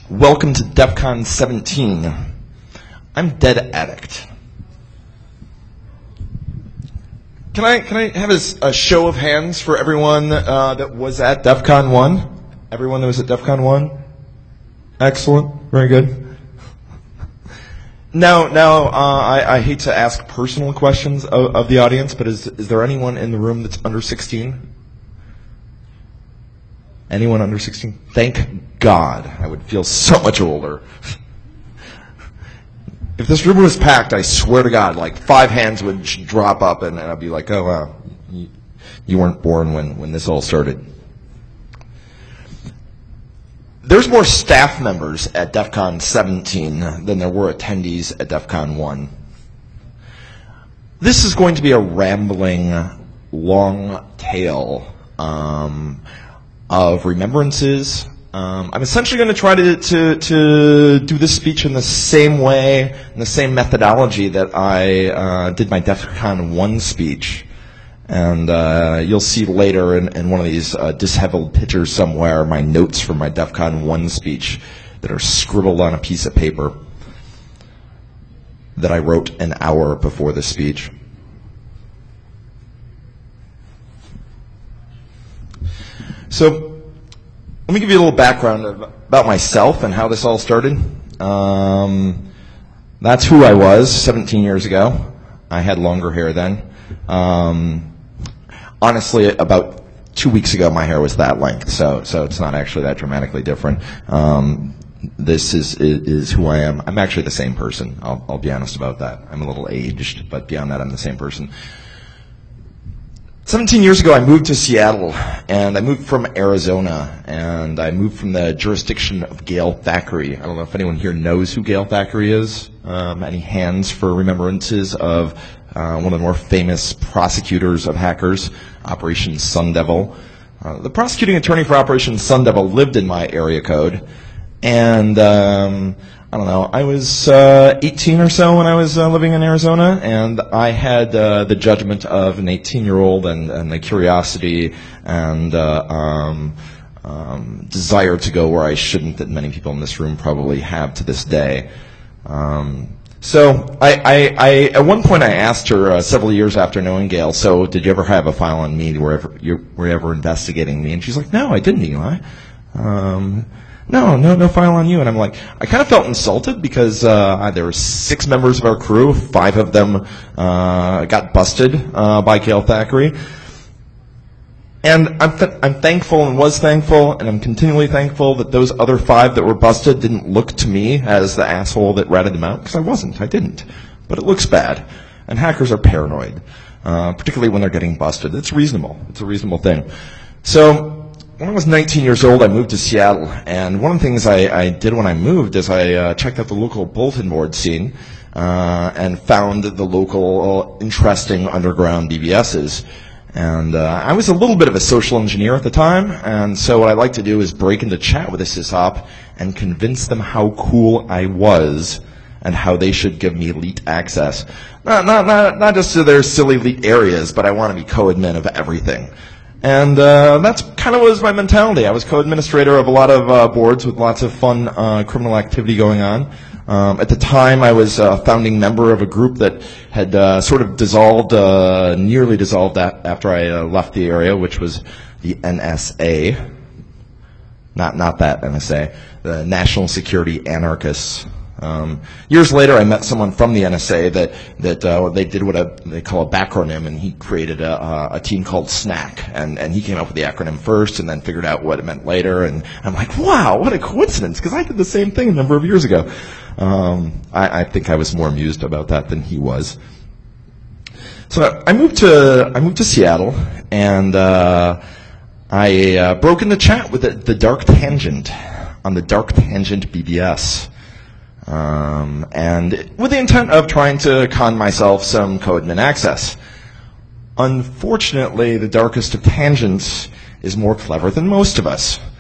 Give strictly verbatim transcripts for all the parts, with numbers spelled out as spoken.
Welcome to DEF CON seventeen. I'm Dead Addict. Can I can I have a, a show of hands for everyone uh, that was at DEF CON one? Everyone that was at DEF CON one? Excellent. Very good. Now, now uh, I, I hate to ask personal questions of, of the audience, but is is there anyone in the room that's under sixteen? Anyone under sixteen? Thank God. I would feel so much older. If this room was packed, I swear to God, like five hands would drop up, and, and I'd be like, oh, wow, you, you weren't born when, when this all started. There's more staff members at DEF CON seventeen than there were attendees at DEF CON one. This is going to be a rambling, long tale um, of remembrances. Um, I'm essentially going to try to, to, to do this speech in the same way, in the same methodology that I uh, did my DEF CON one speech. And uh, you'll see later in, in one of these uh, disheveled pictures somewhere my notes from my DEF CON one speech that are scribbled on a piece of paper that I wrote an hour before the speech. So, let me give you a little background of, about myself and how this all started. Um, that's who I was seventeen years ago. I had longer hair then. Um, honestly, about two weeks ago, my hair was that length, so so it's not actually that dramatically different. Um, this is, is is who I am. I'm actually the same person. I'll, I'll be honest about that. I'm a little aged, but beyond that, I'm the same person. seventeen years ago, I moved to Seattle, and I moved from Arizona, and I moved from the jurisdiction of Gail Thackeray. I don't know if anyone here knows who Gail Thackeray is. Um, any hands for remembrances of uh, one of the more famous prosecutors of hackers, Operation Sun Devil. Uh, the prosecuting attorney for Operation Sun Devil lived in my area code, and um, I don't know, I was uh, eighteen or so when I was uh, living in Arizona, and I had uh, the judgment of an eighteen-year-old and, and the curiosity and uh, um, um, desire to go where I shouldn't that many people in this room probably have to this day. Um, so I, I, I, at one point I asked her uh, several years after knowing Gail, so did you ever have a file on me? Were, ever, you, were you ever investigating me? And she's like, no, I didn't, Eli. Um, No, no, no file on you. And I'm like, I kind of felt insulted because uh, there were six members of our crew. Five of them uh, got busted uh, by Gail Thackeray. And I'm, th- I'm thankful and was thankful, and I'm continually thankful that those other five that were busted didn't look to me as the asshole that ratted them out, because I wasn't. I didn't. But it looks bad. And hackers are paranoid, uh, particularly when they're getting busted. It's reasonable. It's a reasonable thing. So when I was nineteen years old, I moved to Seattle, and one of the things I, I did when I moved is I uh, checked out the local bulletin board scene uh, and found the local interesting underground B B Ss. And uh, I was a little bit of a social engineer at the time, and so what I like to do is break into chat with a sysop and convince them how cool I was and how they should give me elite access. Not, not, not, not just to their silly elite areas, but I want to be co-admin of everything. And uh, that's kind of was my mentality. I was co-administrator of a lot of uh, boards with lots of fun uh, criminal activity going on. Um, at the time, I was a founding member of a group that had uh, sort of dissolved, uh, nearly dissolved a- after I uh, left the area, which was the N S A. Not not that N S A, the National Security Anarchists. Um, years later, I met someone from the N S A that that uh, they did what a, they call a backronym, and he created a, a team called SNAC, and, and he came up with the acronym first, and then figured out what it meant later. And I'm like, wow, what a coincidence, because I did the same thing a number of years ago. Um, I, I think I was more amused about that than he was. So I moved to I moved to Seattle, and uh, I uh, broke into chat with the, the Dark Tangent on the Dark Tangent B B S. Um, and with the intent of trying to con myself some co-admin access. Unfortunately, the darkest of tangents is more clever than most of us.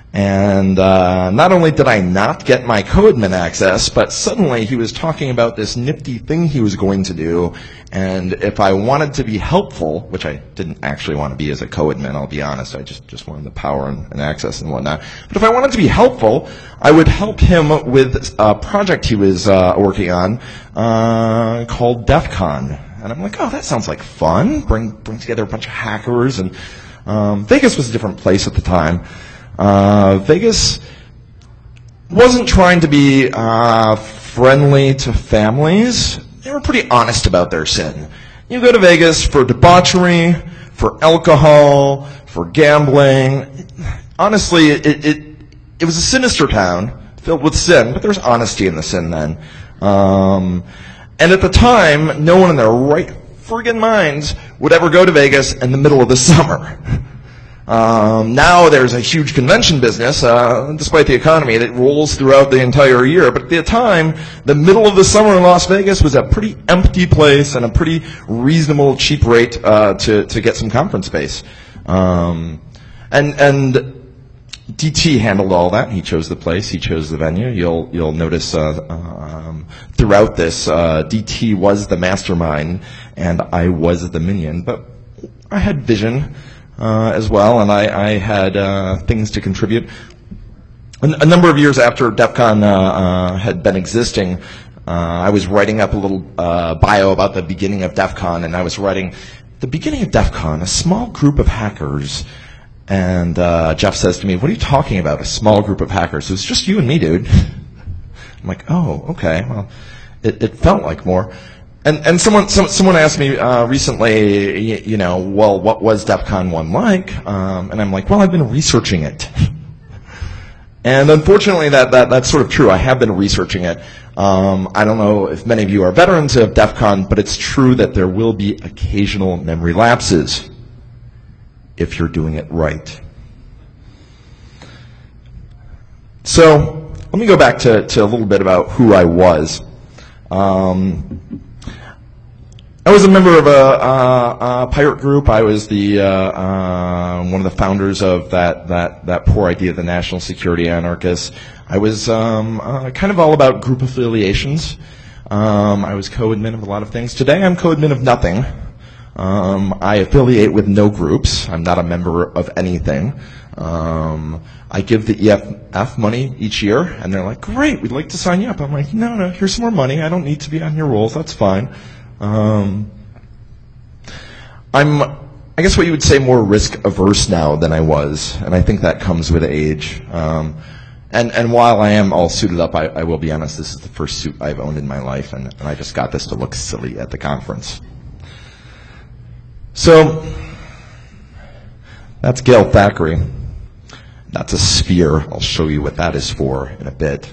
And uh, not only did I not get my co-admin access, but suddenly he was talking about this nifty thing he was going to do, and if I wanted to be helpful, which I didn't actually want to be as a co-admin, I'll be honest, I just, just wanted the power and, and access and whatnot, but if I wanted to be helpful, I would help him with a project he was uh, working on uh, called DEF CON. And I'm like, oh, that sounds like fun, bring, bring together a bunch of hackers, and um, Vegas was a different place at the time. Uh, Vegas wasn't trying to be uh, friendly to families. They were pretty honest about their sin. You go to Vegas for debauchery, for alcohol, for gambling. Honestly, it, it, it was a sinister town filled with sin, but there was honesty in the sin then. Um, and at the time, no one in their right friggin' minds would ever go to Vegas in the middle of the summer. Um, now there's a huge convention business, uh, despite the economy, that rolls throughout the entire year. But at the time, the middle of the summer in Las Vegas was a pretty empty place and a pretty reasonable, cheap rate uh, to to get some conference space. Um, and and D T handled all that. He chose the place. He chose the venue. You'll you'll notice uh, um, throughout this, uh, D T was the mastermind and I was the minion. But I had vision. Uh, as well, and I, I had uh, things to contribute. A, a number of years after DEF CON uh, uh, had been existing, uh, I was writing up a little uh, bio about the beginning of DEF CON, and I was writing, the beginning of DEF CON, a small group of hackers, and uh, Jeff says to me, what are you talking about, a small group of hackers? It was just you and me, dude. I'm like, oh, okay, well, it, it felt like more. And, and someone, some, someone asked me uh, recently, you, you know, well, what was DEF CON one like? Um, and I'm like, well, I've been researching it. And unfortunately, that, that that's sort of true. I have been researching it. Um, I don't know if many of you are veterans of DEF CON, but it's true that there will be occasional memory lapses if you're doing it right. So let me go back to, to a little bit about who I was. Um, I was a member of a, a, a pirate group. I was the uh, uh, one of the founders of that that that poor idea, the National Security Anarchists. I was um, uh, kind of all about group affiliations. Um, I was co-admin of a lot of things. Today, I'm co-admin of nothing. Um, I affiliate with no groups. I'm not a member of anything. Um, I give the E F F money each year, and they're like, "Great, we'd like to sign you up." I'm like, "No, no, here's some more money. I don't need to be on your rolls. That's fine." Um, I'm, I guess what you would say, more risk averse now than I was, and I think that comes with age. Um, and, and while I am all suited up, I, I will be honest, this is the first suit I've owned in my life, and, and I just got this to look silly at the conference. So, that's Gail Thackeray. That's a sphere. I'll show you what that is for in a bit.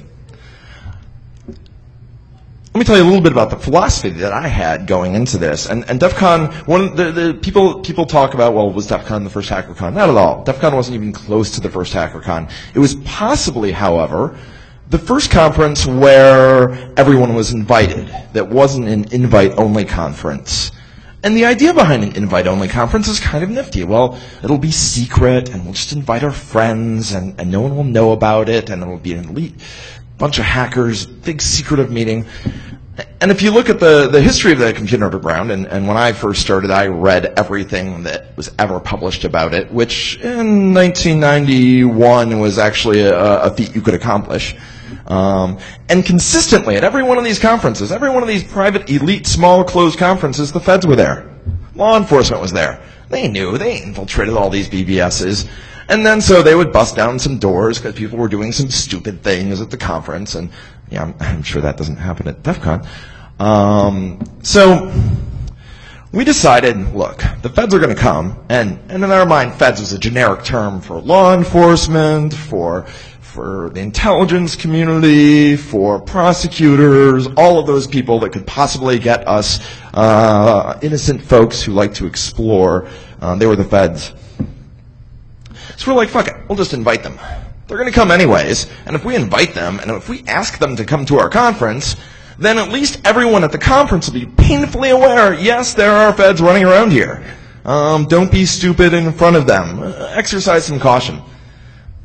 Let me tell you a little bit about the philosophy that I had going into this. And, and DEF CON, one the, the people people talk about, well, was DEF CON the first HackerCon? Not at all. DEF CON wasn't even close to the first HackerCon. It was possibly, however, the first conference where everyone was invited. That wasn't an invite-only conference. And the idea behind an invite-only conference is kind of nifty. Well, it'll be secret, and we'll just invite our friends, and, and no one will know about it, and it'll be an elite bunch of hackers, big secretive meeting. And if you look at the, the history of the Computer Underground, and, and when I first started, I read everything that was ever published about it, which in nineteen ninety-one was actually a, a feat you could accomplish. Um, and consistently at every one of these conferences, every one of these private, elite, small, closed conferences, the feds were there. Law enforcement was there. They knew. They infiltrated all these B B Ss. And then so they would bust down some doors because people were doing some stupid things at the conference. And yeah, I'm, I'm sure that doesn't happen at DEF CON. Um, so we decided, look, the feds are going to come. And, and in our mind, feds was a generic term for law enforcement, for for the intelligence community, for prosecutors, all of those people that could possibly get us uh, innocent folks who like to explore. Um, they were the feds. So we're like, fuck it, we'll just invite them. They're going to come anyways, and if we invite them, and if we ask them to come to our conference, then at least everyone at the conference will be painfully aware, yes, there are feds running around here. Um, don't be stupid in front of them. Uh, exercise some caution.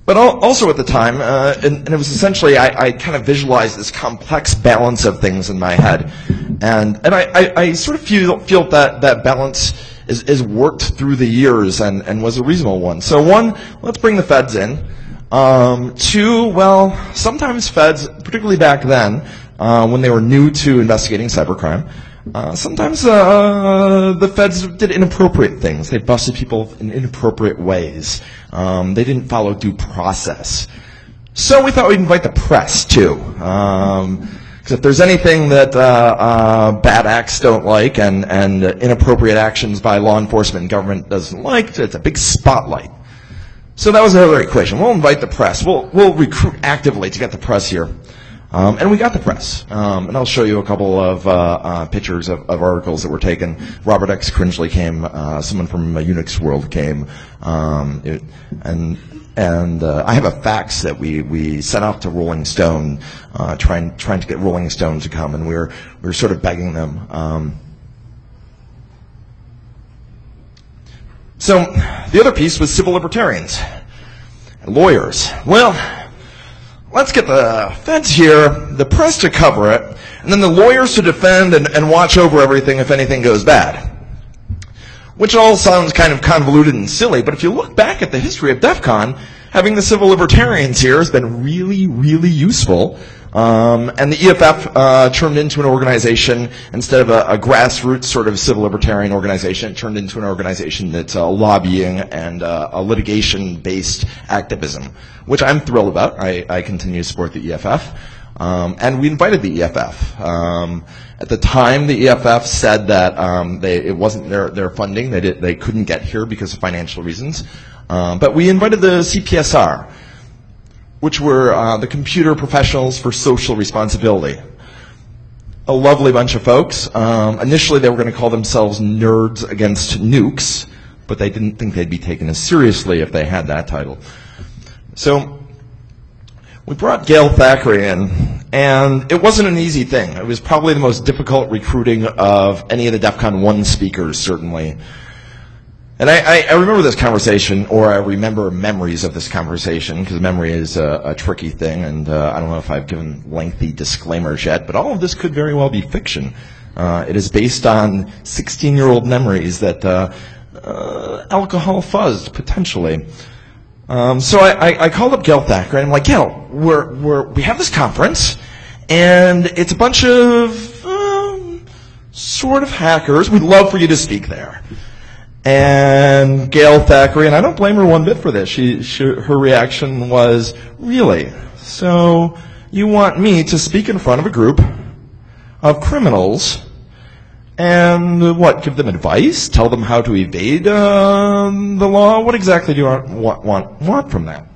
But also at the time, uh, and, and it was essentially, I, I kind of visualized this complex balance of things in my head. And, and I, I, I sort of feel, feel that, that balance is, is worked through the years and, and was a reasonable one. So one, let's bring the feds in. Um, two, well, sometimes feds, particularly back then, uh, when they were new to investigating cybercrime, Uh, sometimes uh, the feds did inappropriate things. They busted people in inappropriate ways. Um, they didn't follow due process. So we thought we'd invite the press, too. Um, 'cause if there's anything that uh, uh, bad acts don't like and, and inappropriate actions by law enforcement and government doesn't like, it's a big spotlight. So that was another equation. We'll invite the press. We'll, we'll recruit actively to get the press here. Um, and we got the press. Um, and I'll show you a couple of uh, uh, pictures of, of articles that were taken. Robert X. Cringely came. Uh, someone from uh, Unix World came. Um, it, and and uh, I have a fax that we, we sent off to Rolling Stone, uh, trying trying to get Rolling Stone to come, and we were we were sort of begging them. Um, so the other piece was civil libertarians, lawyers. Well, let's get the feds here, the press to cover it, and then the lawyers to defend and, and watch over everything if anything goes bad. Which all sounds kind of convoluted and silly, but if you look back at the history of DEF CON, having the civil libertarians here has been really, really useful. Um, and the E F F uh, turned into an organization, instead of a, a grassroots sort of civil libertarian organization, it turned into an organization that's uh, lobbying and uh, a litigation-based activism, which I'm thrilled about. I, I continue to support the E F F. Um, and we invited the E F F. Um, at the time, the E F F said that um, they, it wasn't their, their funding. They, did, they couldn't get here because of financial reasons. Um, but we invited the C P S R, which were uh, the Computer Professionals for Social Responsibility. A lovely bunch of folks. Um, initially, they were going to call themselves Nerds Against Nukes, but they didn't think they'd be taken as seriously if they had that title. So we brought Gail Thackeray in, and it wasn't an easy thing. It was probably the most difficult recruiting of any of the DEF CON one speakers, certainly. And I, I, I remember this conversation, or I remember memories of this conversation, because memory is a, a tricky thing, and uh, I don't know if I've given lengthy disclaimers yet, but all of this could very well be fiction. Uh, it is based on sixteen-year-old memories that uh, uh, alcohol fuzzed, potentially. Um, so I, I, I called up Gail Thackeray, and I'm like, Gail, we're, we're, we have this conference, and it's a bunch of um, sort of hackers. We'd love for you to speak there. And Gail Thackeray, and I don't blame her one bit for this, she, she, her reaction was, really? So you want me to speak in front of a group of criminals and what, give them advice? Tell them how to evade uh, the law? What exactly do you want, want, want from that?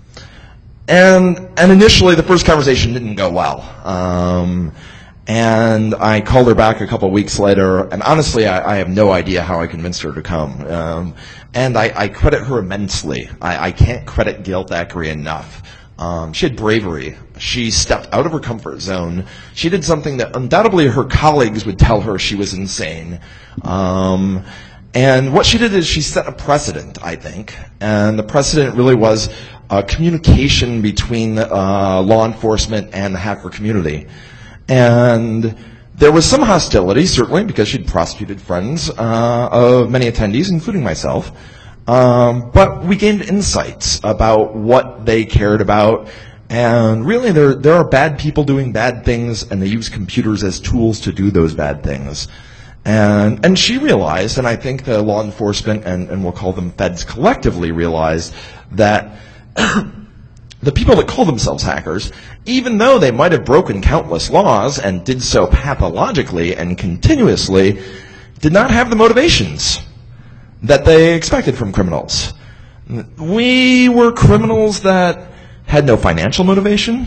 And, and initially the first conversation didn't go well. Um, And I called her back a couple of weeks later, and honestly, I, I have no idea how I convinced her to come. Um, and I, I credit her immensely. I, I can't credit Gail Thackeray enough. Um, she had bravery. She stepped out of her comfort zone. She did something that undoubtedly her colleagues would tell her she was insane. Um, and what she did is she set a precedent, I think. And the precedent really was uh, communication between uh, law enforcement and the hacker community. And there was some hostility, certainly, because she'd prosecuted friends uh, of many attendees, including myself. Um, but we gained insights about what they cared about. And really, there there are bad people doing bad things, and they use computers as tools to do those bad things. And and she realized, and I think the law enforcement, and, and we'll call them feds collectively, realized that the people that call themselves hackers, even though they might have broken countless laws and did so pathologically and continuously, did not have the motivations that they expected from criminals. We were criminals that had no financial motivation.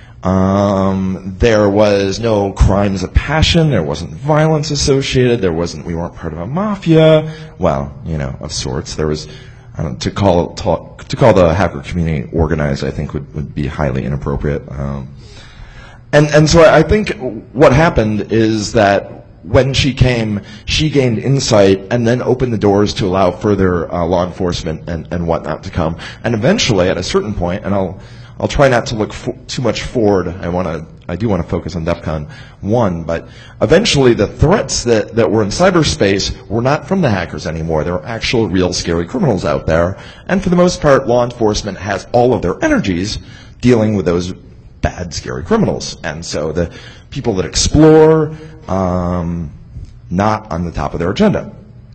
Um, there was no crimes of passion. There wasn't violence associated. There wasn't, we weren't part of a mafia. Well, you know, of sorts. There was, Um, to call talk, to call the hacker community organized, I think would, would be highly inappropriate. Um, and and so I think what happened is that when she came, she gained insight and then opened the doors to allow further uh, law enforcement and, and whatnot to come. And eventually, at a certain point, and I'll I'll try not to look fo- too much forward. I want to I do want to focus on DEF CON one, but eventually the threats that, that were in cyberspace were not from the hackers anymore. There were actual, real, scary criminals out there, and for the most part, law enforcement has all of their energies dealing with those bad, scary criminals. And so the people that explore, um, not on the top of their agenda.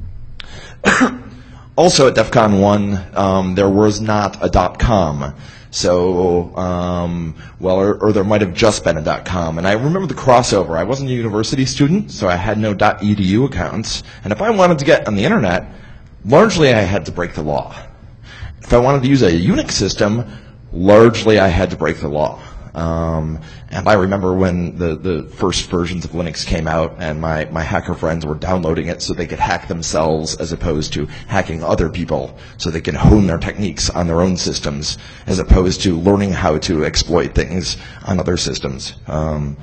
Also at DEF CON one, um, there was not a .com. So, um, well, or, or there might have just been a .com. And I remember the crossover. I wasn't a university student, so I had no .edu accounts. And if I wanted to get on the internet, largely I had to break the law. If I wanted to use a Unix system, largely I had to break the law. Um, and I remember when the, the first versions of Linux came out and my, my hacker friends were downloading it so they could hack themselves as opposed to hacking other people so they could hone their techniques on their own systems as opposed to learning how to exploit things on other systems. Um,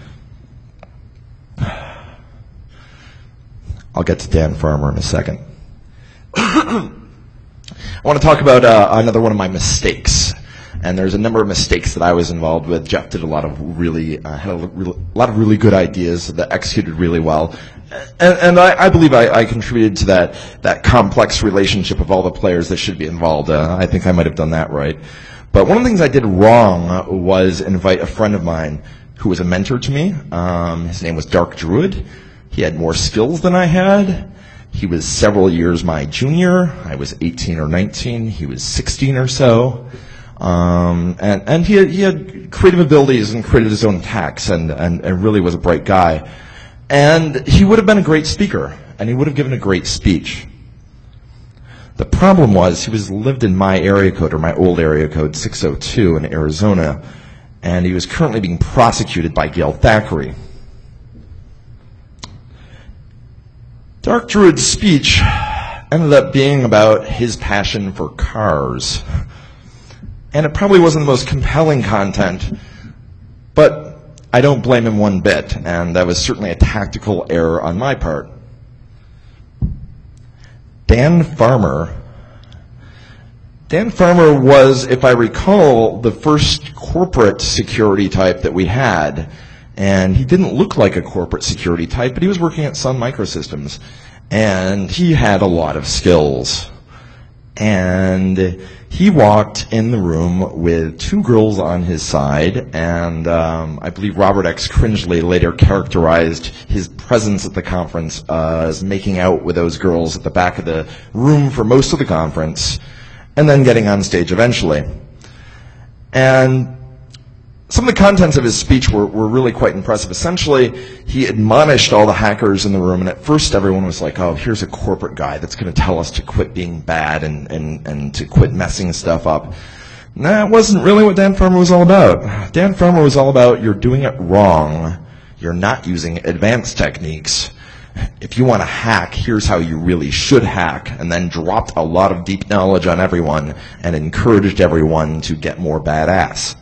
I'll get to Dan Farmer in a second. I want to talk about uh, another one of my mistakes. And there's a number of mistakes that I was involved with. Jeff did a lot of really, uh, had a, really, a lot of really good ideas that executed really well. And, and I, I believe I, I contributed to that, that complex relationship of all the players that should be involved. Uh, I think I might have done that right. But one of the things I did wrong was invite a friend of mine who was a mentor to me. Um, his name was Dark Druid. He had more skills than I had. He was several years my junior. I was eighteen or nineteen. He was sixteen or so. Um, and, and he had, he had creative abilities and created his own attacks and, and, and really was a bright guy. And he would have been a great speaker, and he would have given a great speech. The problem was he was lived in my area code, or my old area code, six oh two in Arizona, and he was currently being prosecuted by Gail Thackeray. Dark Druid's speech ended up being about his passion for cars. And it probably wasn't the most compelling content, but I don't blame him one bit, and that was certainly a tactical error on my part. Dan Farmer. Dan Farmer was, if I recall, the first corporate security type that we had, and he didn't look like a corporate security type, but he was working at Sun Microsystems, and he had a lot of skills. And he walked in the room with two girls on his side, and um, I believe Robert X. Cringely later characterized his presence at the conference uh, as making out with those girls at the back of the room for most of the conference, and then getting on stage eventually. And some of the contents of his speech were, were really quite impressive. Essentially, he admonished all the hackers in the room, and at first everyone was like, oh, here's a corporate guy that's going to tell us to quit being bad and, and, and to quit messing stuff up. And that wasn't really what Dan Farmer was all about. Dan Farmer was all about, you're doing it wrong. You're not using advanced techniques. If you want to hack, here's how you really should hack, and then dropped a lot of deep knowledge on everyone and encouraged everyone to get more badass.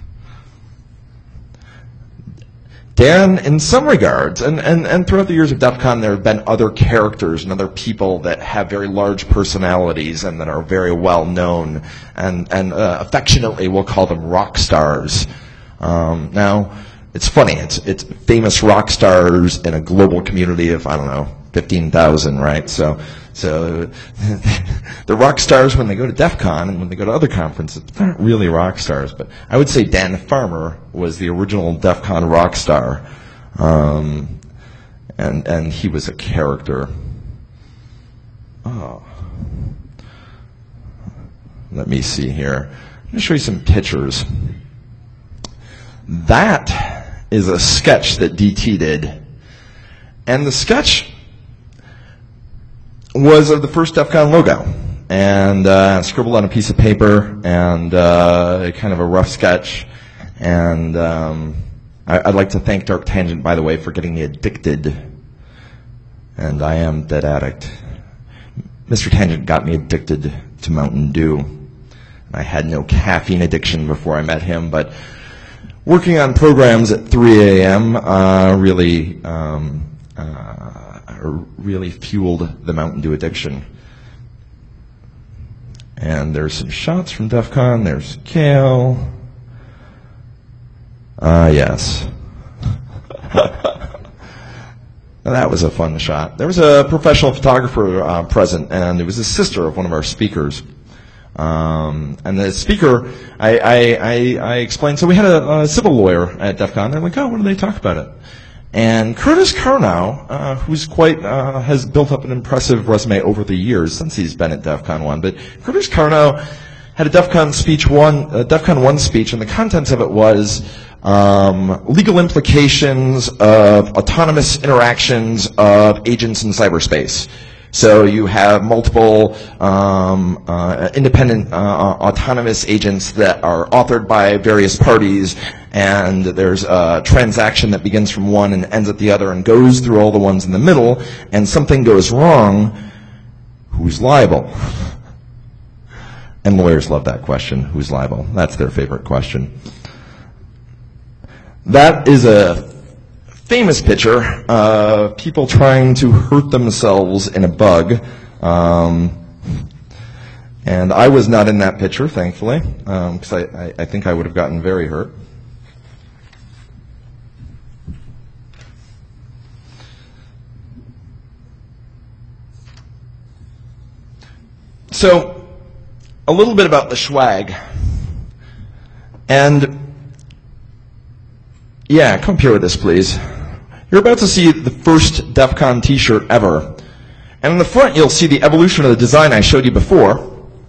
Dan, in some regards, and, and, and throughout the years of DEF CON, there have been other characters and other people that have very large personalities and that are very well known, and, and uh, affectionately we'll call them rock stars. Um, now, it's funny, it's, it's famous rock stars in a global community of, I don't know, fifteen thousand, right? So, so the rock stars when they go to DEF CON and when they go to other conferences, they're not really rock stars, but I would say Dan Farmer was the original DEF CON rock star. Um, and, and he was a character. Oh. Let me see here. I'm going to show you some pictures. That is a sketch that D T did. And the sketch was of the first DEF CON logo, and uh, scribbled on a piece of paper, and uh, kind of a rough sketch. And um, I, I'd like to thank Dark Tangent, by the way, for getting me addicted. And I am dead addict. Mister Tangent got me addicted to Mountain Dew. I had no caffeine addiction before I met him, but working on programs at three a.m. Uh, really, um, uh, really fueled the Mountain Dew addiction. And there's some shots from DEF CON. There's Kale. Ah, uh, yes. That was a fun shot. There was a professional photographer uh, present, and it was the sister of one of our speakers. Um, and the speaker, I, I, I, I explained, so we had a, a civil lawyer at DEF CON. They're like, oh, what do they talk about it? And Curtis Karnow, uh, who's quite, uh, has built up an impressive resume over the years since he's been at DEF CON one, but Curtis Karnow had a DEF CON speech one, a DEF CON one speech, and the contents of it was, um, legal implications of autonomous interactions of agents in cyberspace. So you have multiple um, uh, independent uh, autonomous agents that are authored by various parties, and there's a transaction that begins from one and ends at the other and goes through all the ones in the middle, and something goes wrong, who's liable? And lawyers love that question, who's liable? That's their favorite question. That is a famous picture of people trying to hurt themselves in a bug. Um, and I was not in that picture, thankfully, because um, I, I, I think I would have gotten very hurt. So, a little bit about the swag. And, yeah, come up here with this, please. You're about to see the first DEF CON t-shirt ever. And in the front, you'll see the evolution of the design I showed you before.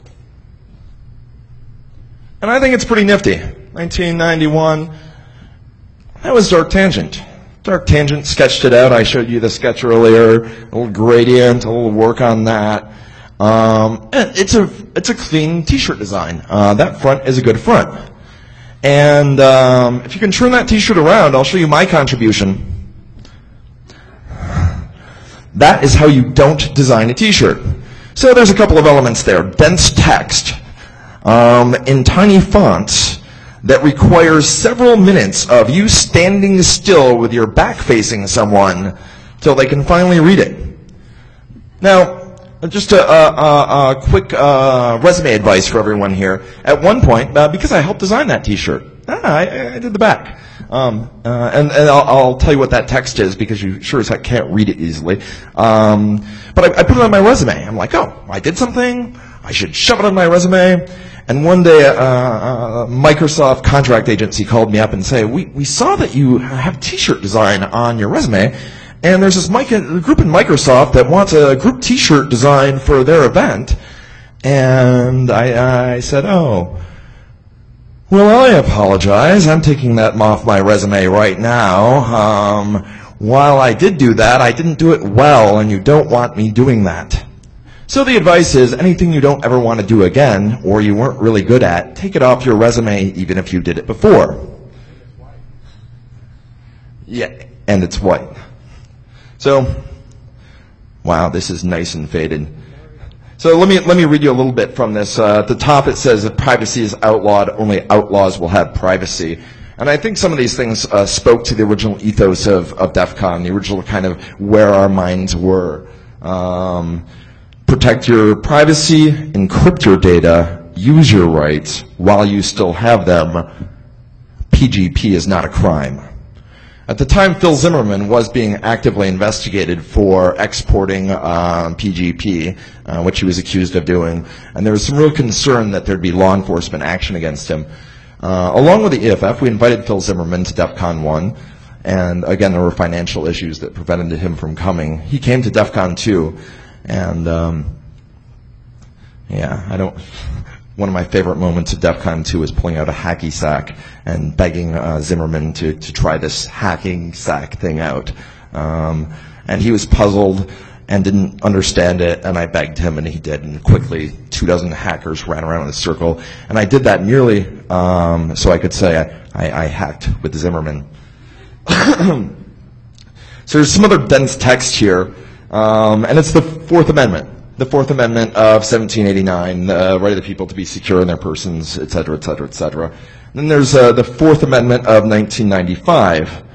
And I think it's pretty nifty. nineteen ninety-one. That was Dark Tangent. Dark Tangent sketched it out. I showed you the sketch earlier. A little gradient, a little work on that. Um, and it's a, it's a clean t-shirt design. Uh, that front is a good front. And um, if you can turn that t-shirt around, I'll show you my contribution. That is how you don't design a t-shirt. So there's a couple of elements there. Dense text um, in tiny fonts that requires several minutes of you standing still with your back facing someone till they can finally read it. Now, just a, a, a, a quick uh, resume advice for everyone here. At one point, uh, because I helped design that t-shirt, ah, I, I did the back. Um, uh, and, and I'll, I'll tell you what that text is because you sure as heck can't read it easily. Um, but I, I put it on my resume. I'm like, oh, I did something. I should shove it on my resume. And one day, uh, uh, Microsoft contract agency called me up and said, we, we saw that you have t-shirt design on your resume. And there's this mic- group in Microsoft that wants a group t-shirt design for their event. And I, I said, oh, well, I apologize. I'm taking that off my resume right now. Um, while I did do that, I didn't do it well, and you don't want me doing that. So the advice is anything you don't ever want to do again, or you weren't really good at, take it off your resume even if you did it before. Yeah, and it's white. So, wow, this is nice and faded. So let me let me read you a little bit from this. Uh, at the top it says that privacy is outlawed, only outlaws will have privacy. And I think some of these things uh, spoke to the original ethos of, of DEF CON, the original kind of where our minds were. Um, protect your privacy, encrypt your data, use your rights while you still have them. P G P is not a crime. At the time, Phil Zimmermann was being actively investigated for exporting uh, P G P, uh, which he was accused of doing, and there was some real concern that there'd be law enforcement action against him. Uh, along with the E F F, we invited Phil Zimmermann to DEF CON one, and again, there were financial issues that prevented him from coming. He came to DEF CON two, and um, yeah, I don't... One of my favorite moments at DEF CON two was pulling out a hacky sack and begging uh, Zimmermann to, to try this hacking sack thing out. Um, and he was puzzled and didn't understand it, and I begged him, and he did. And quickly, two dozen hackers ran around in a circle. And I did that merely um, so I could say I, I, I hacked with Zimmermann. So there's some other dense text here, um, and it's the Fourth Amendment. The Fourth Amendment of seventeen eighty-nine, the right of the people to be secure in their persons, et cetera, et cetera, et cetera. And then there's uh, the Fourth Amendment of nineteen ninety-five.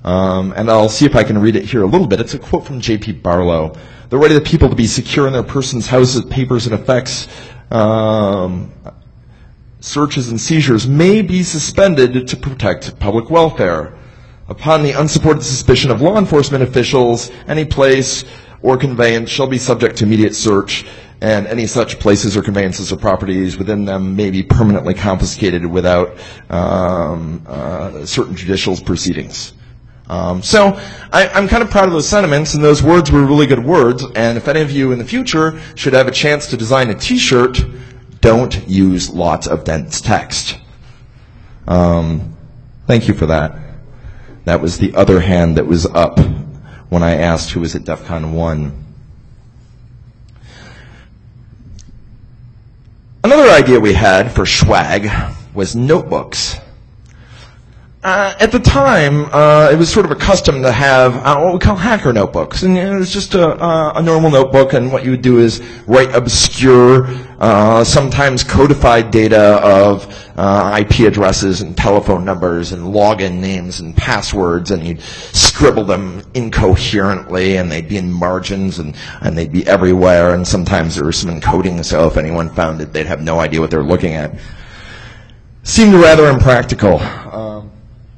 Um, and I'll see if I can read it here a little bit. It's a quote from J P Barlow. The right of the people to be secure in their persons, houses, papers, and effects, um, searches and seizures may be suspended to protect public welfare. Upon the unsupported suspicion of law enforcement officials, any place or conveyance shall be subject to immediate search, and any such places or conveyances or properties within them may be permanently confiscated without um, uh, certain judicial proceedings. Um, so I, I'm kind of proud of those sentiments, and those words were really good words, and if any of you in the future should have a chance to design a t-shirt, don't use lots of dense text. Um, thank you for that. That was the other hand that was up when I asked who was at DEF CON one. Another idea we had for swag was notebooks. Uh, at the time, uh, it was sort of a custom to have uh, what we call hacker notebooks. And it was just a, a, a normal notebook, and what you would do is write obscure, uh, sometimes codified data of uh, I P addresses and telephone numbers and login names and passwords, and you'd scribble them incoherently, and they'd be in margins, and, and they'd be everywhere, and sometimes there was some encoding, so if anyone found it, they'd have no idea what they were looking at. Seemed rather impractical. Um,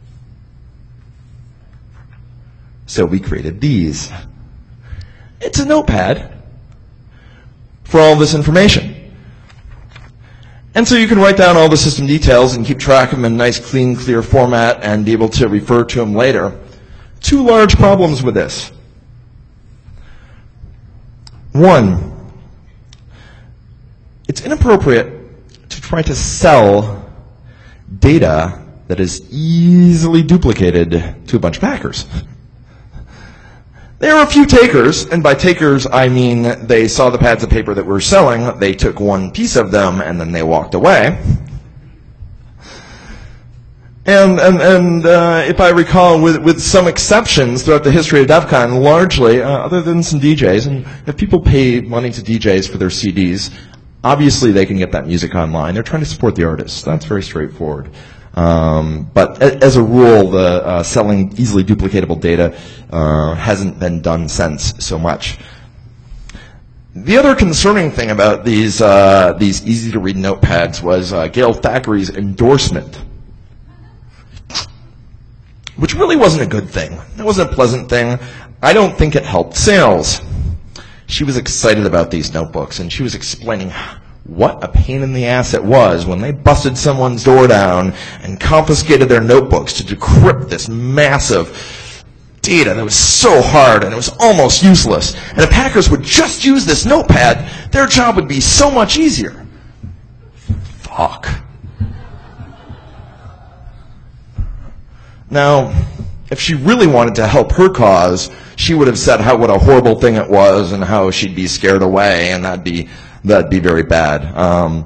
So we created these. It's a notepad for all this information. And so you can write down all the system details and keep track of them in a nice, clean, clear format and be able to refer to them later. Two large problems with this. One, it's inappropriate to try to sell data that is easily duplicated to a bunch of hackers. There were a few takers, and by takers I mean they saw the pads of paper that we were selling, they took one piece of them, and then they walked away. And, and, and uh, if I recall, with, with some exceptions throughout the history of DEF CON, largely, uh, other than some D Js, and if people pay money to D Js for their C Ds, obviously they can get that music online. They're trying to support the artists. That's very straightforward. Um, but as a rule, the uh, selling easily duplicatable data uh, hasn't been done since so much. The other concerning thing about these uh, these easy-to-read notepads was uh, Gail Thackeray's endorsement, which really wasn't a good thing. It wasn't a pleasant thing. I don't think it helped sales. She was excited about these notebooks, and she was explaining what a pain in the ass it was when they busted someone's door down and confiscated their notebooks to decrypt this massive data that was so hard and it was almost useless. And if hackers would just use this notepad, their job would be so much easier. Fuck. Now, if she really wanted to help her cause, she would have said how what a horrible thing it was and how she'd be scared away, and that'd be That'd be very bad. Um,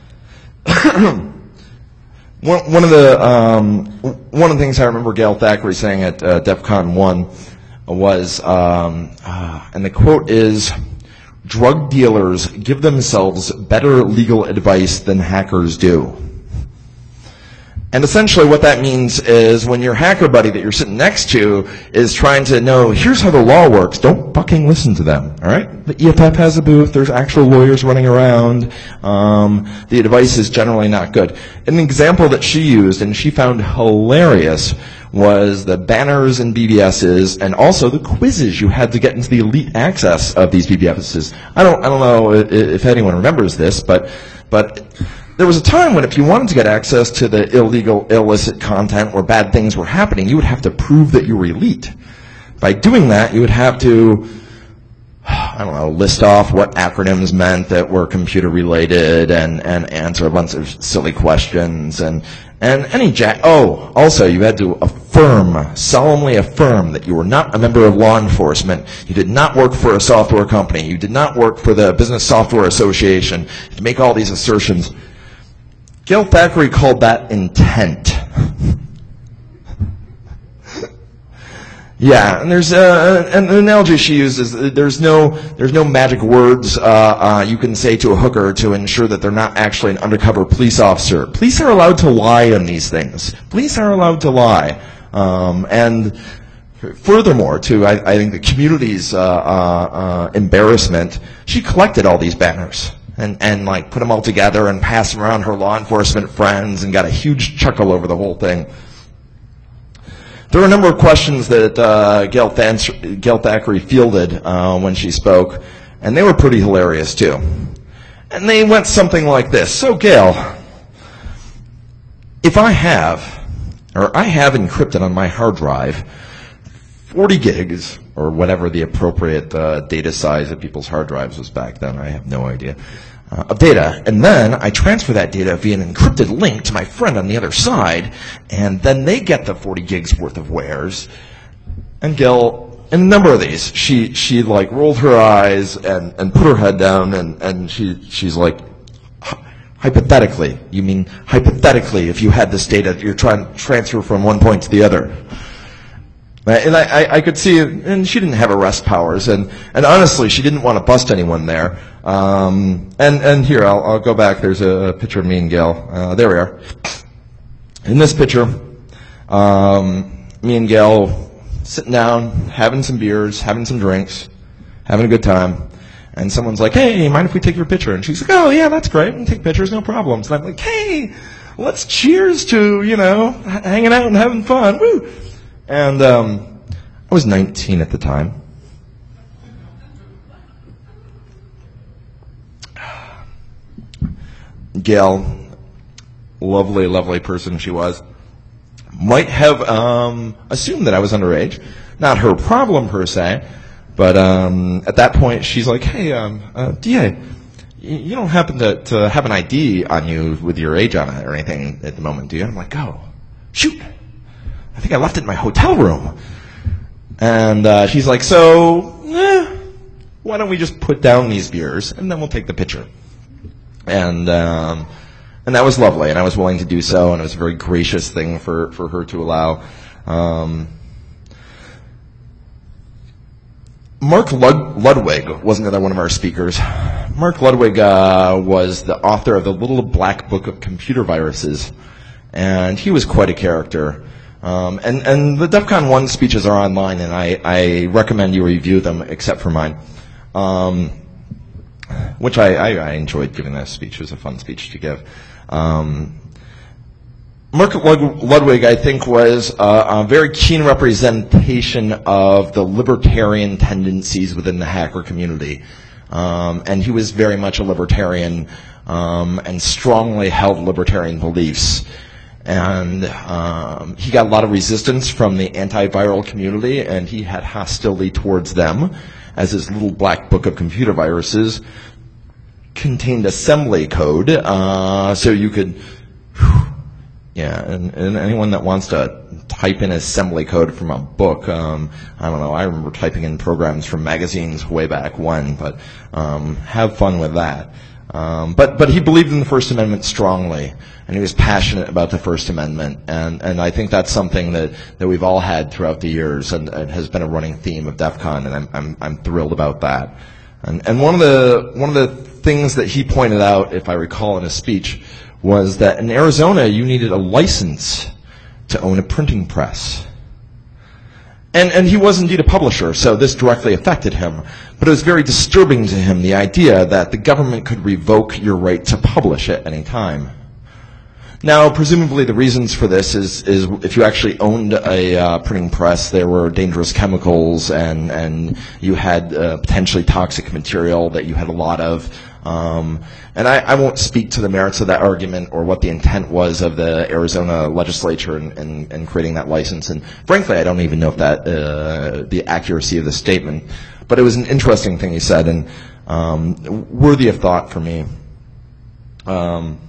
one, one of the um, one of the things I remember Gail Thackeray saying at uh, DEF CON one was, um, uh, and the quote is, "Drug dealers give themselves better legal advice than hackers do." And essentially what that means is when your hacker buddy that you're sitting next to is trying to know, here's how the law works, don't fucking listen to them, all right? The E F F has a booth, there's actual lawyers running around, um, the advice is generally not good. An example that she used, and she found hilarious, was the banners and B B Ss, and also the quizzes you had to get into the elite access of these B B Ss. I don't, I don't know if anyone remembers this, but, but, there was a time when if you wanted to get access to the illegal, illicit content where bad things were happening, you would have to prove that you were elite. By doing that, you would have to, I don't know, list off what acronyms meant that were computer related and, and answer a bunch of silly questions and, and any jack. Oh, also you had to affirm, solemnly affirm that you were not a member of law enforcement. You did not work for a software company. You did not work for the Business Software Association. To make all these assertions. Gail Thackeray called that intent. Yeah, and there's uh, an analogy she uses. There's no there's no magic words uh, uh, you can say to a hooker to ensure that they're not actually an undercover police officer. Police are allowed to lie on these things. Police are allowed to lie, um, and Furthermore, to I, I think the community's uh, uh, uh, embarrassment, she collected all these banners and, and like put them all together and passed them around her law enforcement friends and got a huge chuckle over the whole thing. There were a number of questions that uh, Gail, Than- Gail Thackeray fielded uh, when she spoke, and they were pretty hilarious too. And they went something like this. So, Gail, if I have, or I have encrypted on my hard drive, forty gigs, or whatever the appropriate uh, data size of people's hard drives was back then, I have no idea, uh, of data, and then I transfer that data via an encrypted link to my friend on the other side, and then they get the forty gigs worth of wares. And Gail, in a number of these, she she like rolled her eyes and, and put her head down, and, and she she's like, hypothetically, you mean hypothetically, if you had this data, you're trying to transfer from one point to the other. And I, I, I could see, and she didn't have arrest powers, and, and honestly, she didn't want to bust anyone there. Um, and, and here, I'll, I'll go back. There's a picture of me and Gail. Uh, there we are. In this picture, um, me and Gail sitting down, having some beers, having some drinks, having a good time. And someone's like, hey, mind if we take your picture? And she's like, oh, yeah, that's great. We can take pictures, no problems. And I'm like, hey, let's cheers to, you know, h- hanging out and having fun. Woo! And um, I was nineteen at the time. Gail, lovely, lovely person she was, might have um, assumed that I was underage. Not her problem per se, but um, at that point she's like, hey, um, uh, D A, you don't happen to, to have an I D on you with your age on it or anything at the moment, do you? And I'm like, oh, shoot. I think I left it in my hotel room. And uh, she's like, so, eh, why don't we just put down these beers, and then we'll take the picture. And um, and that was lovely, and I was willing to do so, and it was a very gracious thing for, for her to allow. Um, Mark Lud- Ludwig was another one of our speakers. Mark Ludwig uh, was the author of the Little Black Book of Computer Viruses, and he was quite a character. Um, and, and the DEF CON one speeches are online, and I, I recommend you review them, except for mine, um, which I, I, I enjoyed giving that speech. It was a fun speech to give. Um, Mark Ludwig, I think, was a, a very keen representation of the libertarian tendencies within the hacker community. Um, and he was very much a libertarian um, and strongly held libertarian beliefs. And um, he got a lot of resistance from the antiviral community, and he had hostility towards them, as his Little Black Book of Computer Viruses contained assembly code, uh, so you could, whew, yeah, and, and anyone that wants to type in assembly code from a book, um, I don't know, I remember typing in programs from magazines way back when, but um, have fun with that. Um, but but he believed in the First Amendment strongly, and he was passionate about the First Amendment, and, and I think that's something that, that we've all had throughout the years, and, and has been a running theme of DEF CON, and I'm I'm, I'm thrilled about that. And, and one of the one of the things that he pointed out, if I recall in his speech, was that in Arizona you needed a license to own a printing press. And, and he was indeed a publisher, so this directly affected him. But it was very disturbing to him, the idea that the government could revoke your right to publish at any time. Now, presumably the reasons for this is, is if you actually owned a uh, printing press, there were dangerous chemicals, and, and you had uh, potentially toxic material that you had a lot of. Um, and I, I won't speak to the merits of that argument or what the intent was of the Arizona legislature in, in, in creating that license. And frankly, I don't even know if that uh, the accuracy of the statement. But it was an interesting thing he said, and um, worthy of thought for me. Um,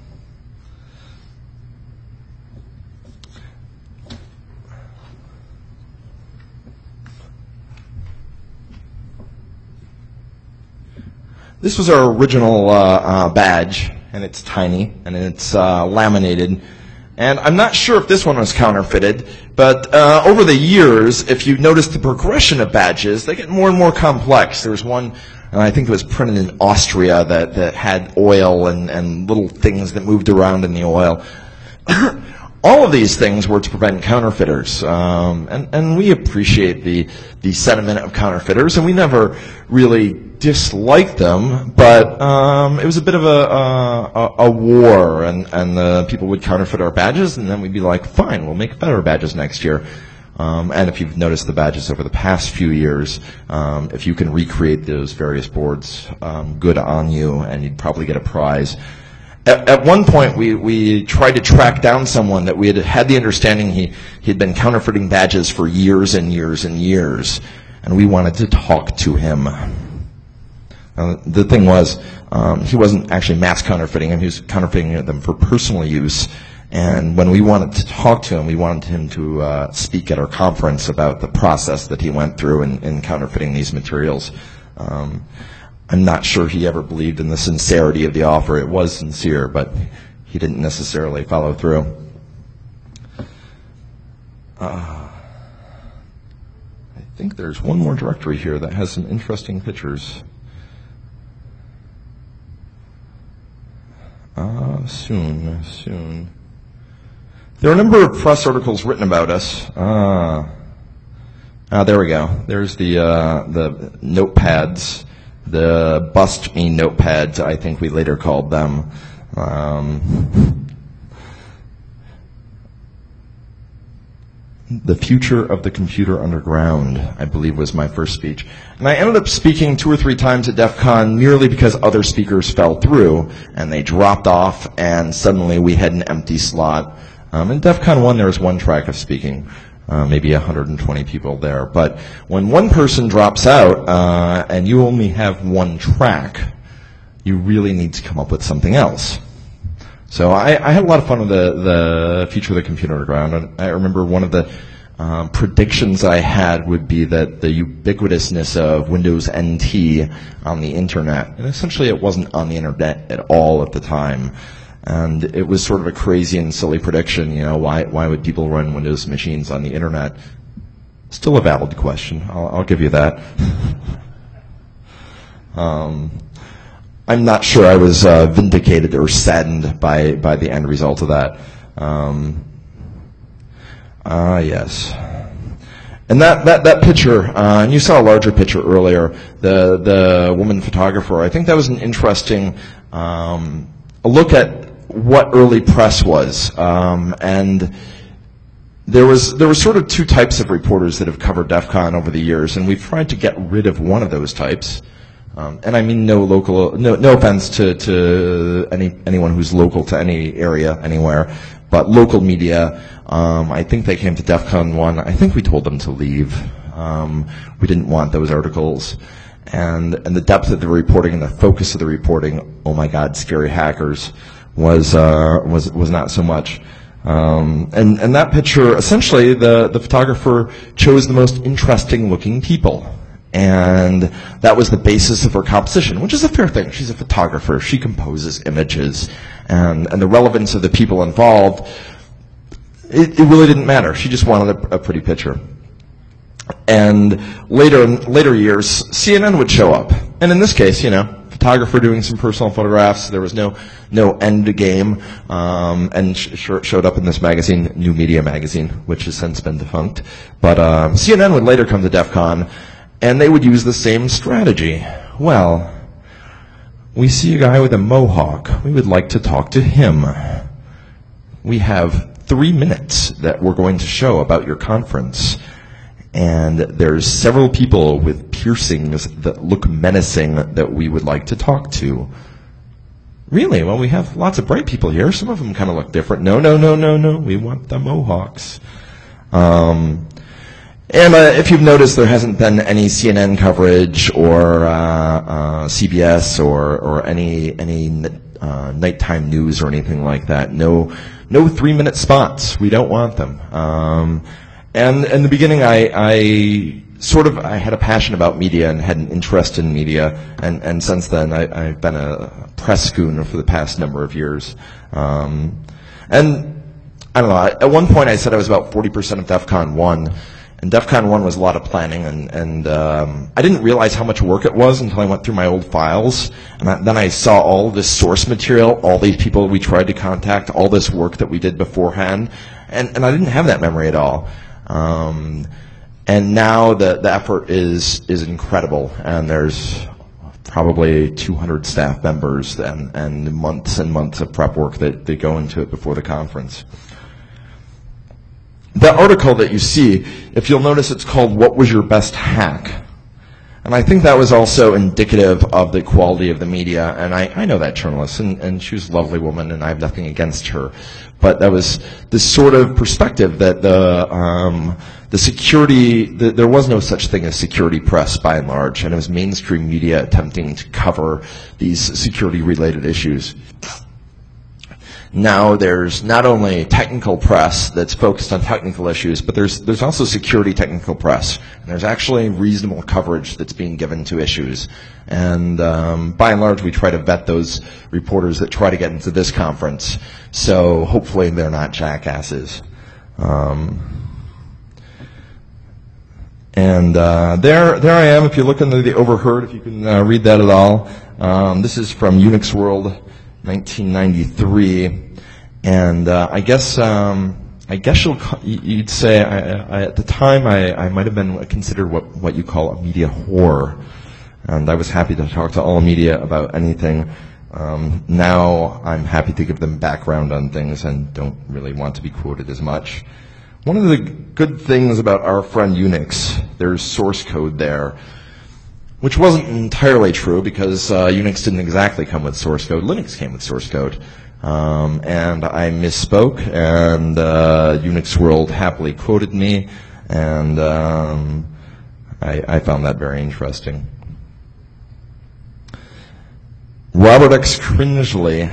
This was our original uh, uh, badge, and it's tiny, and it's uh, laminated. And I'm not sure if this one was counterfeited, but uh, over the years, if you notice the progression of badges, they get more and more complex. There was one, and I think it was printed in Austria, that, that had oil and, and little things that moved around in the oil. All of these things were to prevent counterfeiters, um, and, and we appreciate the, the sentiment of counterfeiters, and we never really disliked them, but um, it was a bit of a, a, a war, and, and the people would counterfeit our badges, and then we'd be like, fine, we'll make better badges next year. Um, and if you've noticed the badges over the past few years, um, if you can recreate those various boards, um, good on you, and you'd probably get a prize. At, at one point, we, we tried to track down someone that we had had the understanding he he'd been counterfeiting badges for years and years and years, and we wanted to talk to him. Uh, the thing was, um, he wasn't actually mass counterfeiting them; he was counterfeiting them for personal use. And when we wanted to talk to him, we wanted him to uh, speak at our conference about the process that he went through in, in counterfeiting these materials. Um, I'm not sure he ever believed in the sincerity of the offer. It was sincere, but he didn't necessarily follow through. Uh, I think there's one more directory here that has some interesting pictures. Uh, soon, soon. There are a number of press articles written about us. Uh, ah, there we go. There's the uh, the notepads. The Bust Me notepads, I think we later called them. Um, the Future of the Computer Underground, I believe, was my first speech. And I ended up speaking two or three times at DEF CON merely because other speakers fell through, and they dropped off, and suddenly we had an empty slot. Um, in DEF CON one, there was one track of speaking. Uh, maybe one hundred twenty people there. But when one person drops out uh, and you only have one track, you really need to come up with something else. So I, I had a lot of fun with the, the Future of the Computer Underground. I remember one of the uh, predictions I had would be that the ubiquitousness of Windows N T on the Internet, and essentially it wasn't on the Internet at all at the time. And it was sort of a crazy and silly prediction, you know, why why would people run Windows machines on the Internet? Still a valid question, I'll, I'll give you that. um, I'm not sure I was uh, vindicated or saddened by, by the end result of that. Um, ah, yes. And that, that, that picture, uh, and you saw a larger picture earlier, the, the woman photographer, I think that was an interesting um, a look at what early press was, um, and there was there were sort of two types of reporters that have covered DEF CON over the years, and we've tried to get rid of one of those types. Um, and I mean no local, no, no offense to, to any anyone who's local to any area anywhere, but local media. Um, I think they came to DEF CON one. I think we told them to leave. Um, we didn't want those articles. And, and the depth of the reporting and the focus of the reporting, oh my God, scary hackers, was uh, was was not so much. Um, and and that picture, essentially, the the photographer chose the most interesting looking people, and that was the basis of her composition, which is a fair thing. She's a photographer; she composes images, and and the relevance of the people involved, it, it really didn't matter. She just wanted a, a pretty picture. And later in later years, C N N would show up. And in this case, you know, photographer doing some personal photographs. There was no no end game. Um, and sh- sh- showed up in this magazine, New Media Magazine, which has since been defunct. But um, C N N would later come to DEF CON, and they would use the same strategy. Well, we see a guy with a mohawk. We would like to talk to him. We have three minutes that we're going to show about your conference. And there's several people with piercings that look menacing that we would like to talk to. Really? Well, we have lots of bright people here. Some of them kind of look different. No, no, no, no, no. We want the mohawks. Um, and uh, if you've noticed, there hasn't been any C N N coverage or uh, uh, C B S or or any any uh, nighttime news or anything like that. No, no three-minute spots. We don't want them. Um, And in the beginning, I, I sort of I had a passion about media and had an interest in media, and, and since then I, I've been a press schooner for the past number of years. Um, and I don't know. At one point, I said I was about forty percent of DEF CON one, And DEF CON one was a lot of planning, and, and um, I didn't realize how much work it was until I went through my old files. And I, then I saw all this source material, all these people we tried to contact, all this work that we did beforehand. And, and I didn't have that memory at all. Um, and now the, the effort is, is incredible. And there's probably two hundred staff members and, and months and months of prep work that, that go into it before the conference. The article that you see, if you'll notice, it's called "What Was Your Best Hack?" And I think that was also indicative of the quality of the media. And I, I know that journalist, and, and she was a lovely woman, and I have nothing against her. But that was this sort of perspective that the um, the security, the, there was no such thing as security press by and large, and it was mainstream media attempting to cover these security-related issues. Now there's not only technical press that's focused on technical issues, but there's there's also security technical press. And there's actually reasonable coverage that's being given to issues. And um, by and large, we try to vet those reporters that try to get into this conference. So hopefully they're not jackasses. Um, and uh, there there I am. If you look under the overheard, if you can uh, read that at all. Um, this is from Unix World nineteen ninety-three, and uh, I guess um, I guess you'll, you'd say I, I, at the time I, I might have been considered what what you call a media whore, and I was happy to talk to all media about anything. Um, now I'm happy to give them background on things and don't really want to be quoted as much. One of the good things about our friend Unix, there's source code there. Which wasn't entirely true because uh, Unix didn't exactly come with source code. Linux came with source code. Um, and I misspoke, and uh, Unix World happily quoted me, and um, I, I found that very interesting. Robert X. Cringely,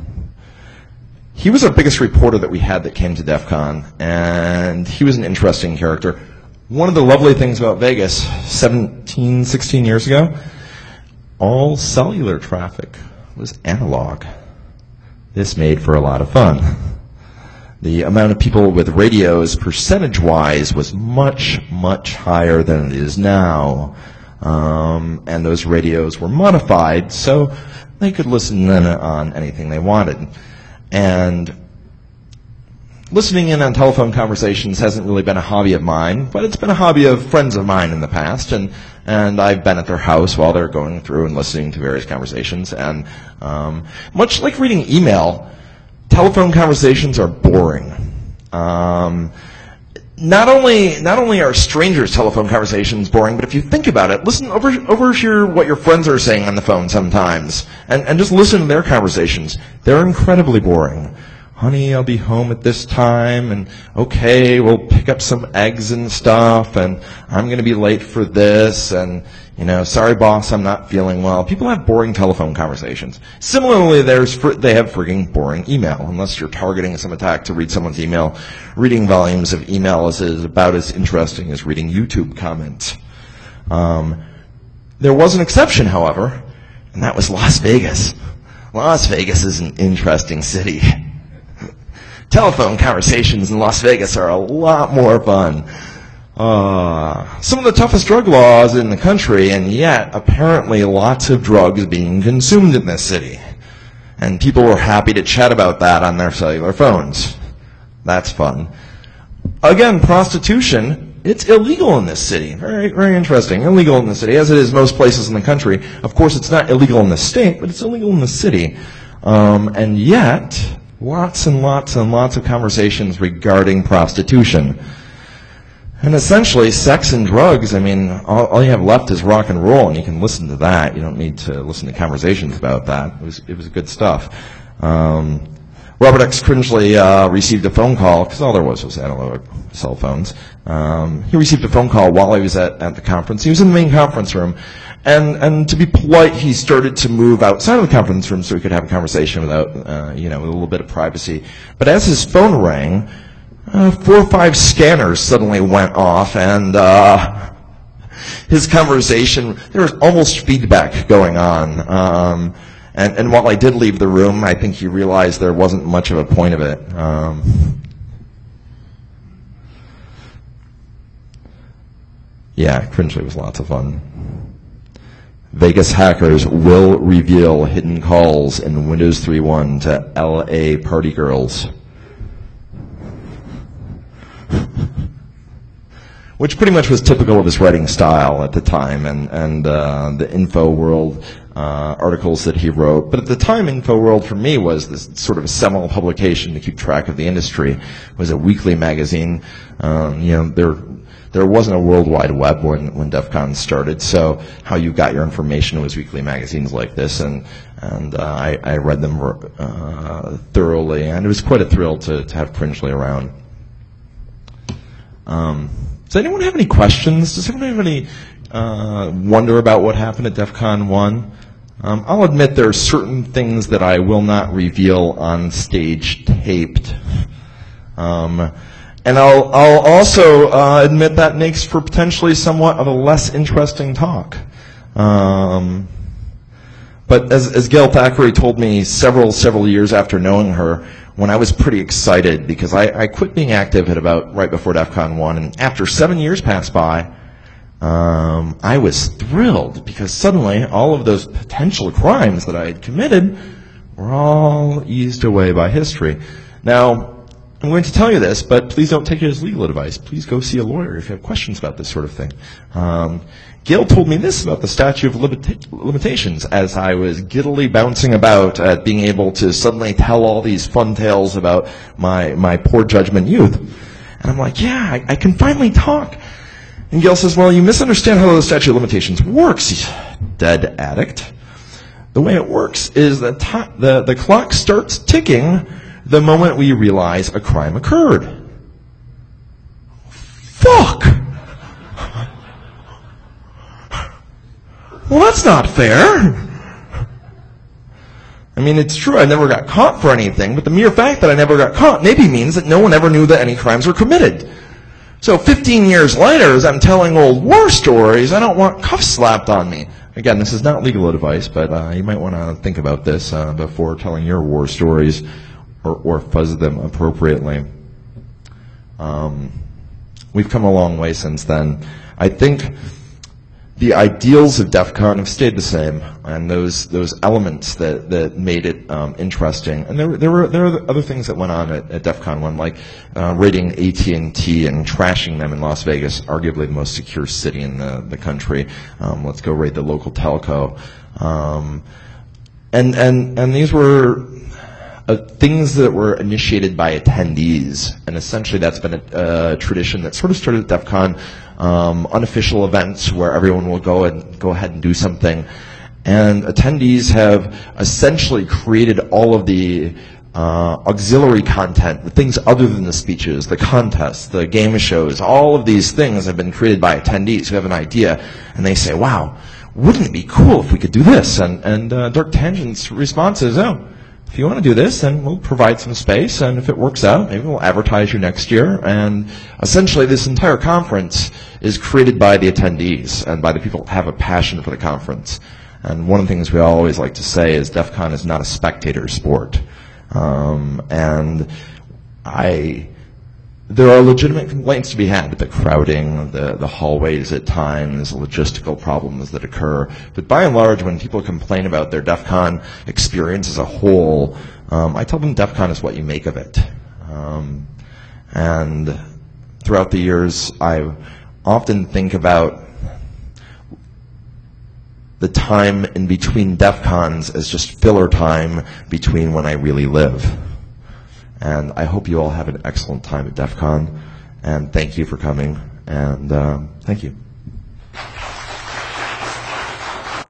he was our biggest reporter that we had that came to DEF CON, and he was an interesting character. One of the lovely things about Vegas, seventeen, sixteen years ago, all cellular traffic was analog. This made for a lot of fun. The amount of people with radios, percentage-wise, was much, much higher than it is now. Um, and those radios were modified so they could listen in on anything they wanted. And listening in on telephone conversations hasn't really been a hobby of mine, but it's been a hobby of friends of mine in the past, and, and I've been at their house while they're going through and listening to various conversations. And um, much like reading email, telephone conversations are boring. Um, not only not only are strangers' telephone conversations boring, but if you think about it, listen over overhear what your friends are saying on the phone sometimes, and, and just listen to their conversations. They're incredibly boring. Honey, I'll be home at this time, and okay, we'll pick up some eggs and stuff, and I'm going to be late for this, and, you know, sorry, boss, I'm not feeling well. People have boring telephone conversations. Similarly, there's fr- they have frigging boring email, unless you're targeting some attack to read someone's email. Reading volumes of email is, is about as interesting as reading YouTube comments. Um, there was an exception, however, and that was Las Vegas. Las Vegas is an interesting city. Telephone conversations in Las Vegas are a lot more fun. Uh, some of the toughest drug laws in the country, and yet apparently lots of drugs being consumed in this city. And people were happy to chat about that on their cellular phones. That's fun. Again, prostitution, it's illegal in this city. Very, very interesting. Illegal in the city, as it is most places in the country. Of course, it's not illegal in the state, but it's illegal in the city. Um, and yet, lots and lots and lots of conversations regarding prostitution. And essentially, sex and drugs, I mean, all, all you have left is rock and roll, and you can listen to that. You don't need to listen to conversations about that. It was, it was good stuff. Um, Robert X. Cringely uh, received a phone call, because all there was was analog cell phones. Um, he received a phone call while he was at, at the conference. He was in the main conference room. And, and to be polite, he started to move outside of the conference room so he could have a conversation without, uh, you know, with a little bit of privacy. But as his phone rang, uh, four or five scanners suddenly went off, and uh, his conversation, there was almost feedback going on. Um, and, and while I did leave the room, I think he realized there wasn't much of a point of it. Um, Yeah, Cringely was lots of fun. Vegas hackers will reveal hidden calls in Windows three point one to L A party girls. Which pretty much was typical of his writing style at the time, and, and uh, the InfoWorld uh, articles that he wrote. But at the time, InfoWorld for me was this sort of a seminal publication to keep track of the industry. It was a weekly magazine. Um, you know, there there wasn't a World Wide Web when, when DEF CON started, so how you got your information was weekly magazines like this, and and uh, I, I read them uh, thoroughly, and it was quite a thrill to, to have Cringely around. Um, Does anyone have any questions? Does anyone have any uh, wonder about what happened at DEF CON one? Um, I'll admit there are certain things that I will not reveal on stage taped. Um, and I'll, I'll also uh, admit that makes for potentially somewhat of a less interesting talk. Um, but as, as Gail Thackeray told me several, several years after knowing her, when I was pretty excited, because I, I quit being active at about right before DEF CON one, and after seven years passed by, um, I was thrilled, because suddenly all of those potential crimes that I had committed were all eased away by history. Now, I'm going to tell you this, but please don't take it as legal advice. Please go see a lawyer if you have questions about this sort of thing. Um, Gail told me this about the statute of limita- limitations as I was giddily bouncing about at being able to suddenly tell all these fun tales about my, my poor judgment youth. And I'm like, yeah, I, I can finally talk. And Gail says, well, you misunderstand how the statute of limitations works, you dead addict. The way it works is that t- the, the clock starts ticking the moment we realize a crime occurred. Fuck! Well, that's not fair. I mean, it's true I never got caught for anything, but the mere fact that I never got caught maybe means that no one ever knew that any crimes were committed. So fifteen years later, as I'm telling old war stories, I don't want cuffs slapped on me. Again, this is not legal advice, but uh, you might want to think about this uh, before telling your war stories, or, or fuzz them appropriately. Um, we've come a long way since then. I think the ideals of DEF CON have stayed the same, and those those elements that, that made it um, interesting. And there there were there are other things that went on at, at DEF CON one, like uh, raiding A T and T and trashing them in Las Vegas, arguably the most secure city in the the country. Um, let's go raid the local telco, um, and and and these were Uh, things that were initiated by attendees, and essentially that's been a, a tradition that sort of started at DEF CON, um, unofficial events where everyone will go and go ahead and do something, and attendees have essentially created all of the uh, auxiliary content, the things other than the speeches, the contests, the game shows, all of these things have been created by attendees who have an idea, and they say, wow, wouldn't it be cool if we could do this? And, and uh, Dark Tangent's response is, oh, if you want to do this, then we'll provide some space, and if it works out, maybe we'll advertise you next year. And essentially, this entire conference is created by the attendees and by the people who have a passion for the conference. And one of the things we always like to say is DEF CON is not a spectator sport. Um, and I... There are legitimate complaints to be had, the crowding, the, the hallways at times, logistical problems that occur. But by and large, when people complain about their DEF CON experience as a whole, um, I tell them DEF CON is what you make of it. Um, and throughout the years, I often think about the time in between DEF CONs as just filler time between when I really live. And I hope you all have an excellent time at DEF CON, and thank you for coming, and uh, thank you.